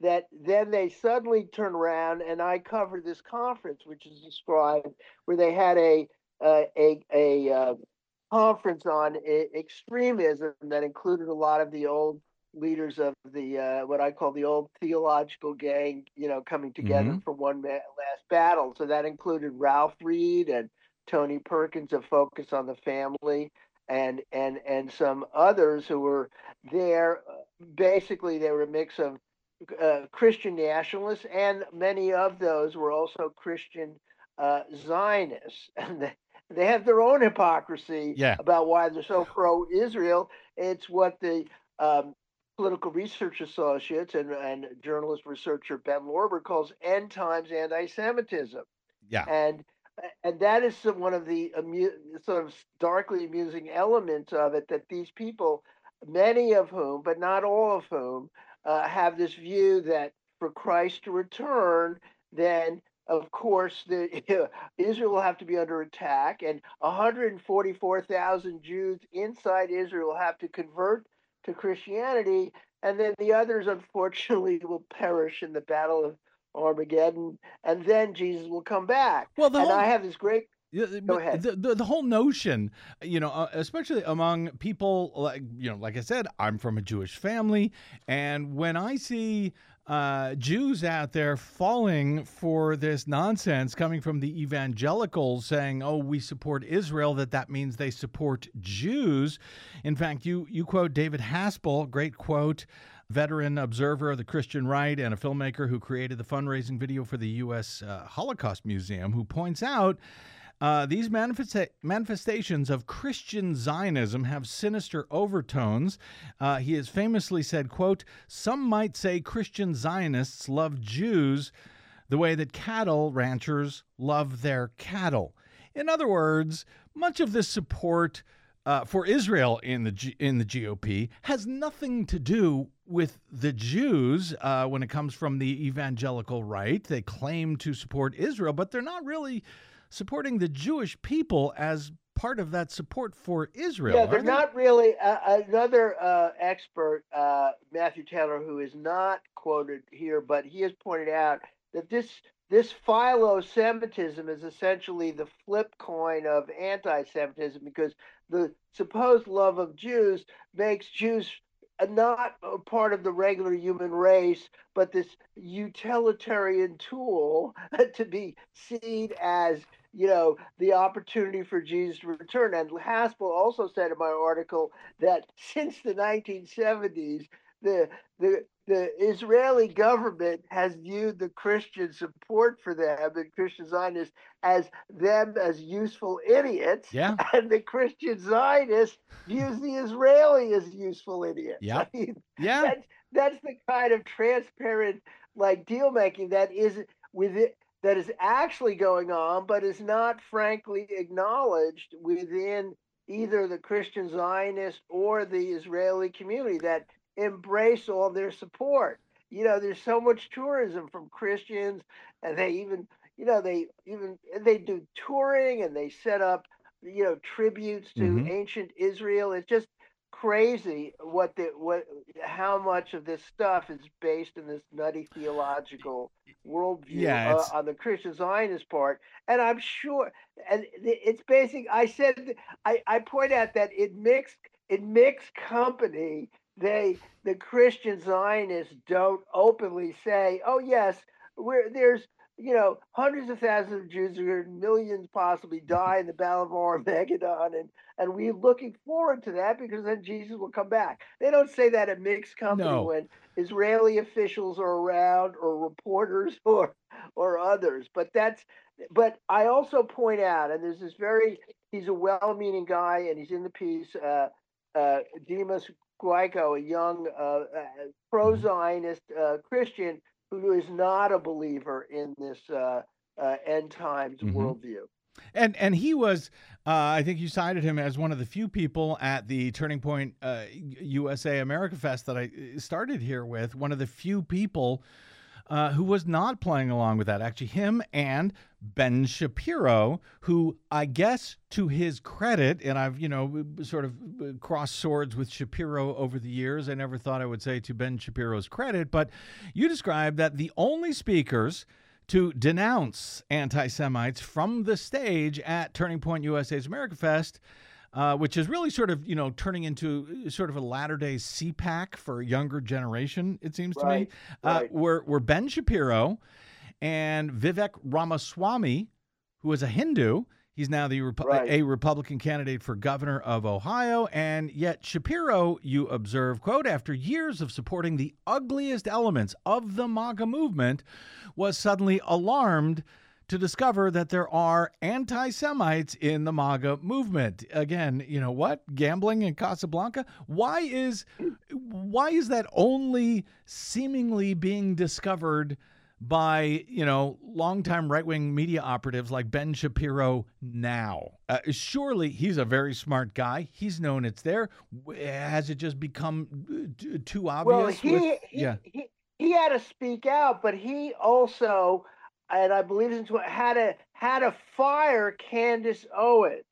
S9: that then they suddenly turn around, and I covered this conference, which is described, where they had a uh, a a uh, conference on e- extremism that included a lot of the old leaders of the uh, what I call the old theological gang, you know, coming together
S3: Mm-hmm.
S9: for one ma- last battle. So that included Ralph Reed and Tony Perkins of Focus on the Family, and and and some others who were there. Basically, they were a mix of uh, Christian nationalists, and many of those were also Christian uh, Zionists, and they, they have their own hypocrisy
S3: Yeah.
S9: about why they're so pro-Israel. It's what the um, Political Research Associates and, and journalist researcher Ben Lorber calls end times anti-Semitism,
S3: Yeah.
S9: and and that is some, one of the amu- sort of darkly amusing elements of it, that these people, many of whom, but not all of whom, uh, have this view that for Christ to return, then of course the Israel will have to be under attack, and one hundred forty-four thousand Jews inside Israel will have to convert to Christianity, and then the others, unfortunately, will perish in the Battle of Armageddon, and then Jesus will come back.
S3: Well, the
S9: and
S3: whole-
S9: I have this great.
S3: Yeah,
S9: Go
S3: but
S9: ahead.
S3: The, the the whole notion, you know, uh, especially among people like, you know, like I said, I'm from a Jewish family, and when I see uh, Jews out there falling for this nonsense coming from the evangelicals saying, "Oh, we support Israel," that that means they support Jews. In fact, you you quote David Haspel, great quote. Veteran observer of the Christian right and a filmmaker who created the fundraising video for the U S uh, Holocaust Museum, who points out uh, these manifesta- manifestations of Christian Zionism have sinister overtones. Uh, he has famously said, quote, "Some might say Christian Zionists love Jews the way that cattle ranchers love their cattle." In other words, much of this support Uh, for Israel in the G- in the G O P has nothing to do with the Jews uh, when it comes from the evangelical right. They claim to support Israel, but they're not really supporting the Jewish people as part of that support for Israel.
S9: Yeah,
S3: are
S9: they're
S3: they?
S9: not really. Uh, another uh, expert, uh, Matthew Taylor, who is not quoted here, but he has pointed out that this this philo-Semitism is essentially the flip coin of anti-Semitism, because the supposed love of Jews makes Jews not a part of the regular human race, but this utilitarian tool to be seen as, you know, the opportunity for Jesus to return. And Haspel also said in my article that since the nineteen seventies, the the the Israeli government has viewed the Christian support for them, the Christian Zionists, as them as useful idiots,
S3: Yeah.
S9: and the Christian Zionist views the Israeli as useful idiots.
S3: Yep.
S9: I mean,
S3: Yeah.
S9: that's that's the kind of transparent, like, deal making that is with it, that is actually going on, but is not frankly acknowledged within either the Christian Zionist or the Israeli community that embrace all their support. You know, there's so much tourism from Christians, and they even, you know, they even they do touring, and they set up, you know, tributes to
S3: Mhm.
S9: ancient Israel. It's just crazy what the what how much of this stuff is based in this nutty theological worldview
S3: Yeah,
S9: uh,
S3: it's-
S9: on the Christian Zionist part. And I'm sure, and it's basic. I said, I, I point out that in mixed in mixed company, they the Christian Zionists don't openly say, "Oh yes, we're there's you know hundreds of thousands of Jews, or millions possibly die in the Battle of Armageddon, and and we're looking forward to that because then Jesus will come back." They don't say that in mixed company
S3: No.
S9: when Israeli officials are around, or reporters, or or others. But that's but I also point out, and there's this very he's a well-meaning guy, and he's in the piece. Uh, uh, Demas Guico, a young uh, uh, pro-Zionist uh, Christian who is not a believer in this uh, uh, end times
S3: Mhm.
S9: worldview.
S3: And and he was, uh, I think you cited him as one of the few people at the Turning Point uh, U S A America Fest that I started here with, one of the few people uh, who was not playing along with that. Actually, him and Ben Shapiro, who I guess to his credit, and I've, you know, sort of crossed swords with Shapiro over the years. I never thought I would say to Ben Shapiro's credit, but you described that the only speakers to denounce anti-Semites from the stage at Turning Point U S A's America Fest, uh, which is really sort of, you know, turning into sort of a latter-day C PAC for a younger generation, it seems to
S9: Right,
S3: me, uh,
S9: right.
S3: were, were Ben Shapiro and Vivek Ramaswamy, who is a Hindu. He's now the Repu-
S9: Right.
S3: a Republican candidate for governor of Ohio. And yet Shapiro, you observe, quote, after years of supporting the ugliest elements of the MAGA movement, was suddenly alarmed to discover that there are anti-Semites in the MAGA movement. Again, you know what? Gambling in Casablanca? Why is why is that only seemingly being discovered by, you know, longtime right-wing media operatives like Ben Shapiro now? Uh, surely he's a very smart guy. He's known it's there. Has it just become uh, too obvious?
S9: Well, he,
S3: with,
S9: he,
S3: yeah.
S9: he he had to speak out, but he also, and I believe this is what had to had to fire Candace Owens,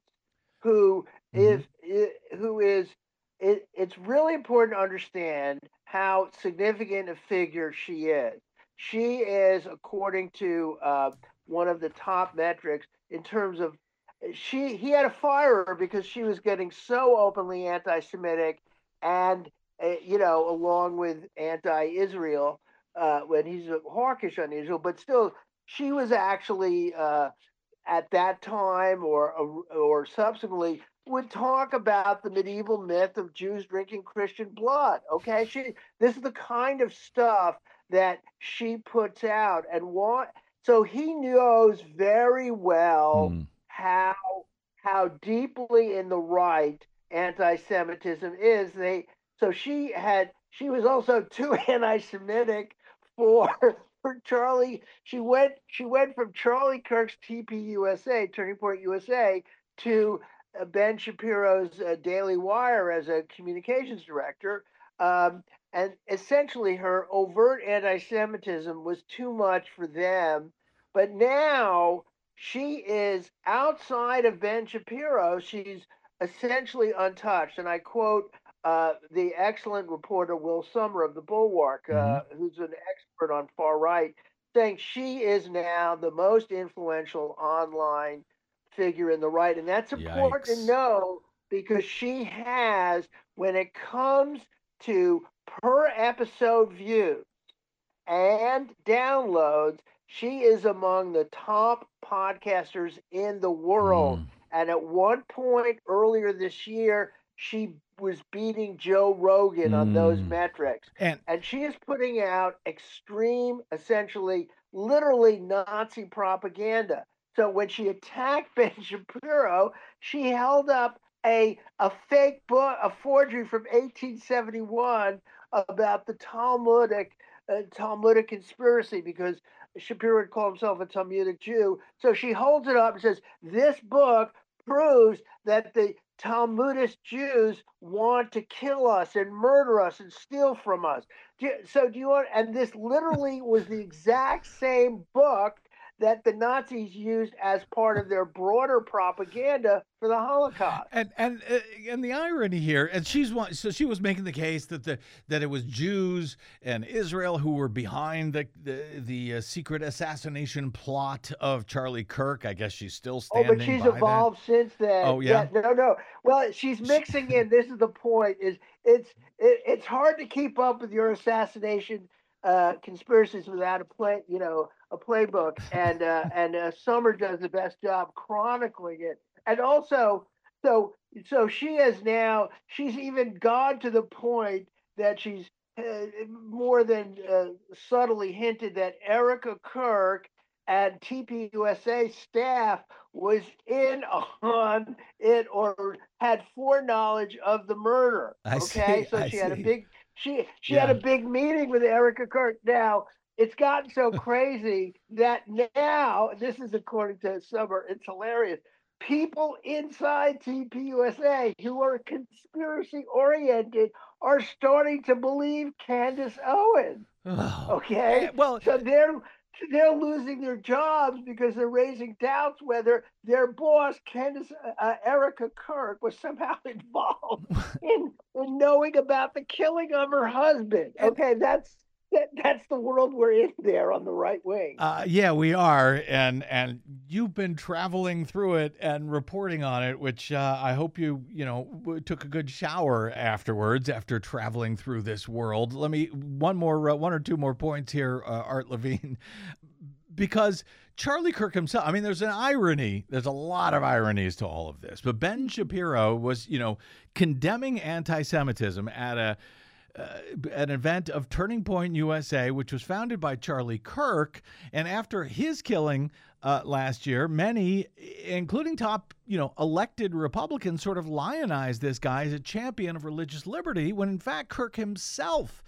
S9: who
S3: Mhm.
S9: is who is. It, it's really important to understand how significant a figure she is. She is, according to uh, one of the top metrics, in terms of she he had to fire her because she was getting so openly anti-Semitic, and uh, you know, along with anti-Israel, uh, when he's hawkish on Israel, but still, she was actually uh, at that time or or subsequently would talk about the medieval myth of Jews drinking Christian blood. Okay, she this is the kind of stuff that she puts out, and what so he knows very well
S3: Mm.
S9: how how deeply in the right anti-Semitism is. They so she had she was also too anti-Semitic for for Charlie. She went she went from Charlie Kirk's T P U S A, Turning Point U S A, to uh, Ben Shapiro's uh, Daily Wire as a communications director. Um, and essentially, her overt anti-Semitism was too much for them. But now she is outside of Ben Shapiro. She's essentially untouched. And I quote uh, the excellent reporter Will Summer of the Bulwark, uh,
S3: Mhm.
S9: who's an expert on far right, saying she is now the most influential online figure in the right. And that's important
S3: Yikes.
S9: to know because she has, when it comes to per episode views and downloads, she is among the top podcasters in the world.
S3: Mm.
S9: And at one point earlier this year, she was beating Joe Rogan on those
S3: Mm.
S9: metrics.
S3: And
S9: And she is putting out extreme, essentially, literally Nazi propaganda. So when she attacked Ben Shapiro, she held up a a fake book, a forgery from eighteen seventy-one about the Talmudic uh, Talmudic conspiracy, because Shapiro had called himself a Talmudic Jew. So she holds it up and says, "This book proves that the Talmudist Jews want to kill us and murder us and steal from us." Do you- So do you want? And this literally was the exact same book that the Nazis used as part of their broader propaganda for the Holocaust.
S3: And and uh, and the irony here, and she's one, so she was making the case that the that it was Jews and Israel who were behind the the, the uh, secret assassination plot of Charlie Kirk. I guess she's still
S9: Oh,
S3: standing
S9: but she's
S3: by
S9: evolved since then.
S3: Oh, yeah?
S9: no, no. Well, she's mixing in. This is the point. Is it's it, it's hard to keep up with your assassination uh, conspiracies without a play, you know, a playbook. And uh, and uh, Summer does the best job chronicling it. And also, so so she has now. She's even gone to the point that she's uh, more than uh, subtly hinted that Erica Kirk and T P U S A staff was in on it or had foreknowledge of the murder.
S3: I
S9: Okay,
S3: see,
S9: so
S3: I
S9: she had a
S3: see.
S9: big she she
S3: Yeah.
S9: had a big meeting with Erica Kirk. Now it's gotten so crazy that now, this is according to Summer, it's hilarious. People inside T P U S A who are conspiracy oriented are starting to believe Candace Owens.
S3: Oh.
S9: Okay,
S3: Eh, well,
S9: so they're they're losing their jobs because they're raising doubts whether their boss, Candace uh, Erica Kirk, was somehow involved in, in knowing about the killing of her husband. Okay, that's that, that's the world we're in there on the right wing.
S3: Uh, yeah, we are, and and you've been traveling through it and reporting on it, which uh, I hope you you know w- took a good shower afterwards after traveling through this world. Let me one more uh, one or two more points here, uh, Art Levine, because Charlie Kirk himself. I mean, there's an irony. There's a lot of ironies to all of this, but Ben Shapiro was you know condemning anti-Semitism at a Uh, an event of Turning Point U S A, which was founded by Charlie Kirk. And after his killing uh, last year, many, including top, you know, elected Republicans, sort of lionized this guy as a champion of religious liberty, when in fact Kirk himself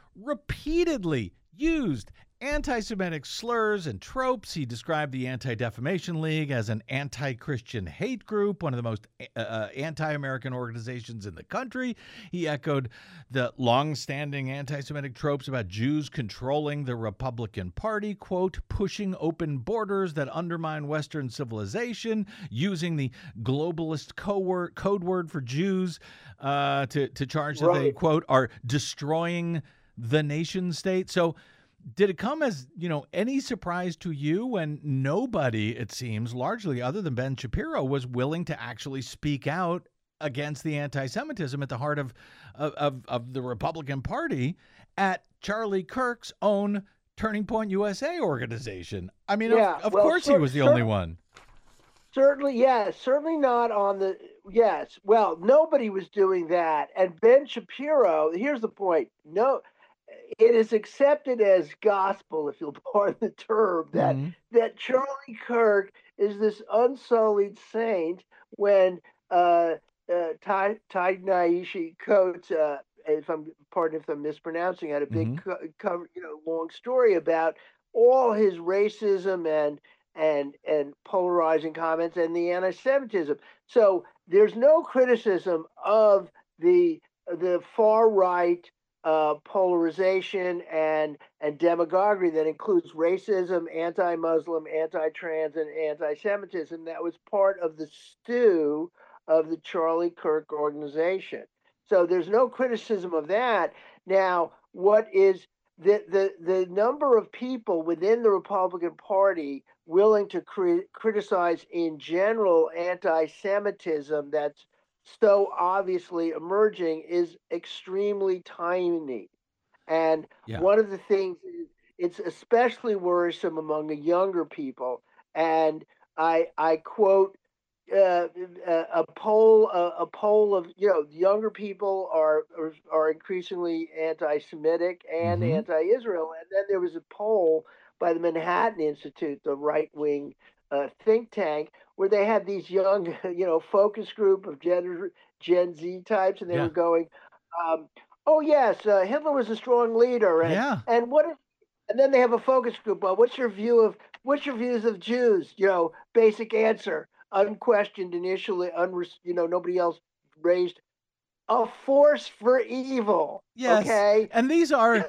S3: repeatedly used anti-Semitic slurs and tropes. He described the Anti-Defamation League as an anti-Christian hate group, one of the most uh, anti-American organizations in the country. He echoed the long-standing anti-Semitic tropes about Jews controlling the Republican Party, quote, pushing open borders that undermine Western civilization, using the globalist co- code word for Jews uh, to, to charge that
S9: Right.
S3: they, quote, are destroying the nation state. So did it come as, you know, any surprise to you when nobody, it seems, largely other than Ben Shapiro, was willing to actually speak out against the anti-Semitism at the heart of of, of, of the Republican Party at Charlie Kirk's own Turning Point U S A organization? I mean,
S9: Yeah,
S3: of, of
S9: well,
S3: course he
S9: cer-
S3: was the
S9: cer-
S3: only one.
S9: Certainly, yes. Certainly not on the, yes. Well, nobody was doing that. And Ben Shapiro, here's the point. No, it is accepted as gospel, if you'll pardon the term, that
S3: Mhm.
S9: that Charlie Kirk is this unsullied saint when uh, uh, Ty, Ty Naishi Coates, uh, if I'm pardon if I'm mispronouncing, had a big
S3: Mhm.
S9: co- cover, you know, long story about all his racism and and and polarizing comments and the anti-Semitism. So there's no criticism of the the far right uh, polarization and and demagoguery that includes racism, anti-Muslim, anti-trans, and anti-Semitism. That was part of the stew of the Charlie Kirk organization. So there's no criticism of that. Now, what is the the the number of people within the Republican Party willing to cri- criticize in general anti-Semitism that's so obviously emerging is extremely tiny. And
S3: Yeah.
S9: one of the things is it's especially worrisome among the younger people. And I I quote uh, a, a poll a, a poll of you know younger people are are, are increasingly anti-Semitic and
S3: Mhm.
S9: anti-Israel. And then there was a poll by the Manhattan Institute, the right wing uh, think tank, where they had these young you know focus group of Gen Gen Z types, and they
S3: Yeah.
S9: were going. Um, Oh yes, uh, Hitler was a strong leader, and
S3: Yeah.
S9: and what? If, and then they have a focus group. Well, what's your view of what's your views of Jews? You know, basic answer, unquestioned initially, unre- you know, nobody else raised a force for evil.
S3: Yes,
S9: Okay.
S3: and these are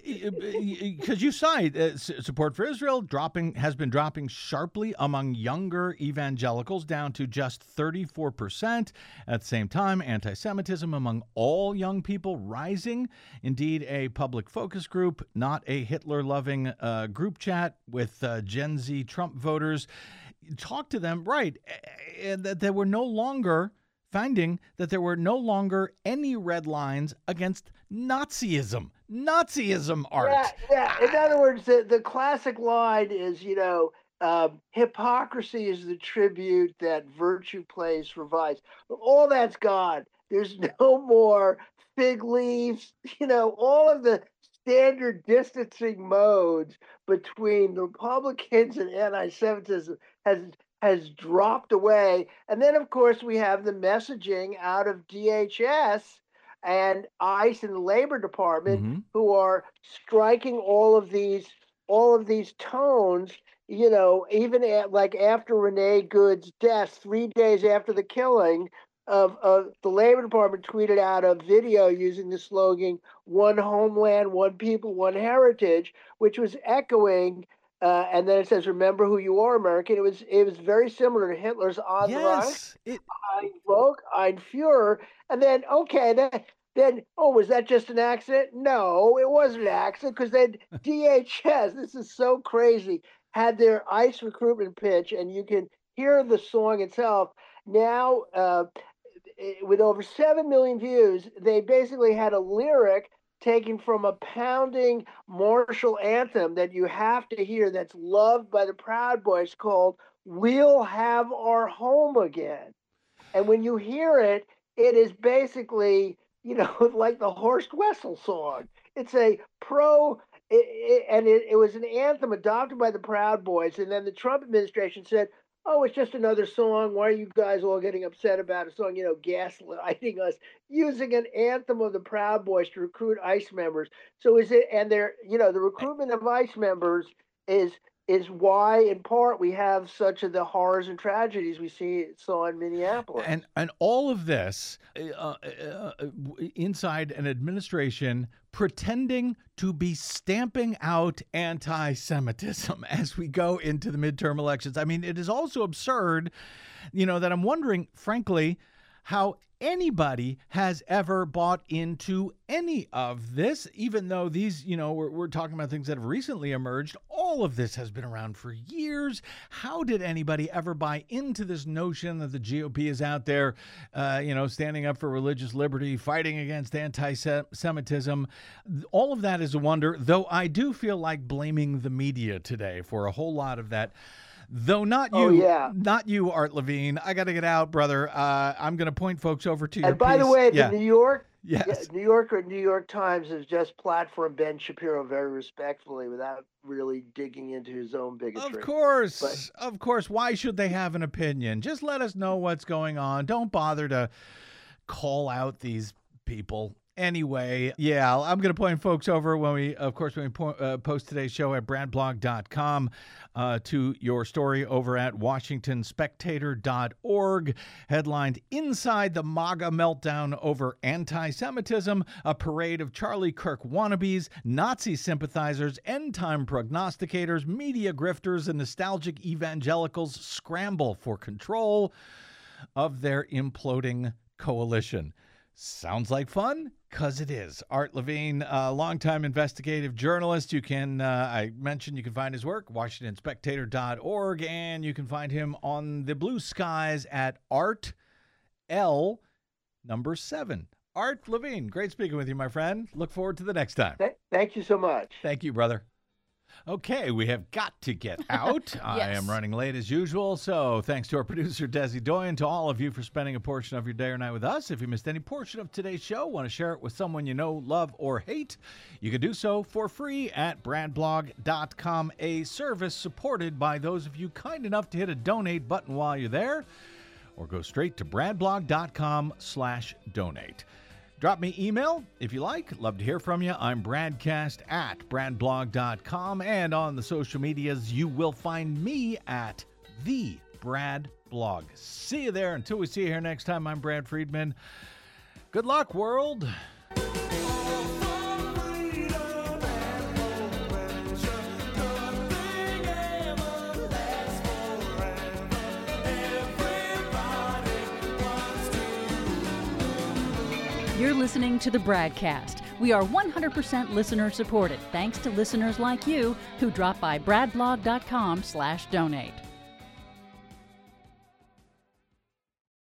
S3: because you cite uh, s- support for Israel dropping has been dropping sharply among younger evangelicals down to just thirty-four percent. At the same time, anti-Semitism among all young people rising. Indeed, a public focus group, not a Hitler-loving uh, group chat with uh, Gen Z Trump voters. Talk to them, right, and that they were no longer finding that there were no longer any red lines against Nazism. Nazism, Art.
S9: Yeah, yeah. In other words, the, the classic line is, you know, um, hypocrisy is the tribute that virtue pays for vice. All that's gone. There's no more fig leaves. You know, all of the standard distancing modes between the Republicans and anti-Semitism has has dropped away. And then, of course, we have the messaging out of D H S and ICE and the Labor Department
S3: Mhm.
S9: who are striking all of these all of these tones. You know, even at, like after Renee Good's death, three days after the killing, of, of the Labor Department tweeted out a video using the slogan, one homeland, one people, one heritage, which was echoing, uh, and then it says, remember who you are, American. It was it was very similar to Hitler's An
S3: Yes.
S9: Reich,
S3: It,
S9: Ein Volk, Ein Führer. And then, okay, then, then, oh, was that just an accident? No, it wasn't an accident, because then D H S, this is so crazy, had their ICE recruitment pitch, and you can hear the song itself. Now, uh, with over seven million views, they basically had a lyric taken from a pounding martial anthem that you have to hear that's loved by the Proud Boys called We'll Have Our Home Again. And when you hear it, it is basically, you know, like the Horst Wessel song. It's a pro, it, it, and it, it was an anthem adopted by the Proud Boys. And then the Trump administration said, oh, it's just another song. Why are you guys all getting upset about a song, you know, gaslighting us, using an anthem of the Proud Boys to recruit ICE members? So is it, and they're, you know, the recruitment of ICE members is is why, in part, we have such of the horrors and tragedies we see saw in Minneapolis.
S3: And and all of this uh, uh, inside an administration pretending to be stamping out anti-Semitism as we go into the midterm elections. I mean, it is also absurd, you know, that I'm wondering, frankly, how anybody has ever bought into any of this, even though these, you know, we're, we're talking about things that have recently emerged. All of this has been around for years. How did anybody ever buy into this notion that the G O P is out there, uh, you know, standing up for religious liberty, fighting against anti-Semitism? All of that is a wonder, though I do feel like blaming the media today for a whole lot of that. Though not you,
S9: oh, yeah.
S3: not you, Art Levine. I got to get out, brother. Uh, I'm going to point folks over to your
S9: And by
S3: piece.
S9: the way,
S3: yeah.
S9: the New York,
S3: yes.
S9: yeah, New Yorker, New York Times has just platformed Ben Shapiro very respectfully without really digging into his own bigotry.
S3: Of course,
S9: but,
S3: of course. Why should they have an opinion? Just let us know what's going on. Don't bother to call out these people. Anyway, yeah, I'm going to point folks over when we, of course, when we po- uh, post today's show at brad blog dot com uh, to your story over at washington spectator dot org, headlined Inside the MAGA Meltdown Over Anti-Semitism, a parade of Charlie Kirk wannabes, Nazi sympathizers, end-time prognosticators, media grifters, and nostalgic evangelicals scramble for control of their imploding coalition. Sounds like fun? Because it is. Art Levine, a longtime investigative journalist. You can, uh, I mentioned you can find his work, washington spectator dot org, and you can find him on the blue skies at Art L number seven. Art Levine, great speaking with you, my friend. Look forward to the next time.
S9: Th- thank you so much.
S3: Thank you, brother. Okay, we have got to get out.
S1: Yes.
S3: I am running late as usual, so thanks to our producer, Desi Doyen, to all of you for spending a portion of your day or night with us. If you missed any portion of today's show, want to share it with someone you know, love, or hate, you can do so for free at brad blog dot com, a service supported by those of you kind enough to hit a donate button while you're there, or go straight to brad blog dot com slash donate. Drop me email if you like. Love to hear from you. I'm Bradcast at brad blog dot com, and on the social medias, you will find me at the Brad Blog. See you there. Until we see you here next time, I'm Brad Friedman. Good luck, world.
S1: You're listening to the Bradcast. We are one hundred percent listener supported, thanks to listeners like you who drop by brad blog dot com slash donate.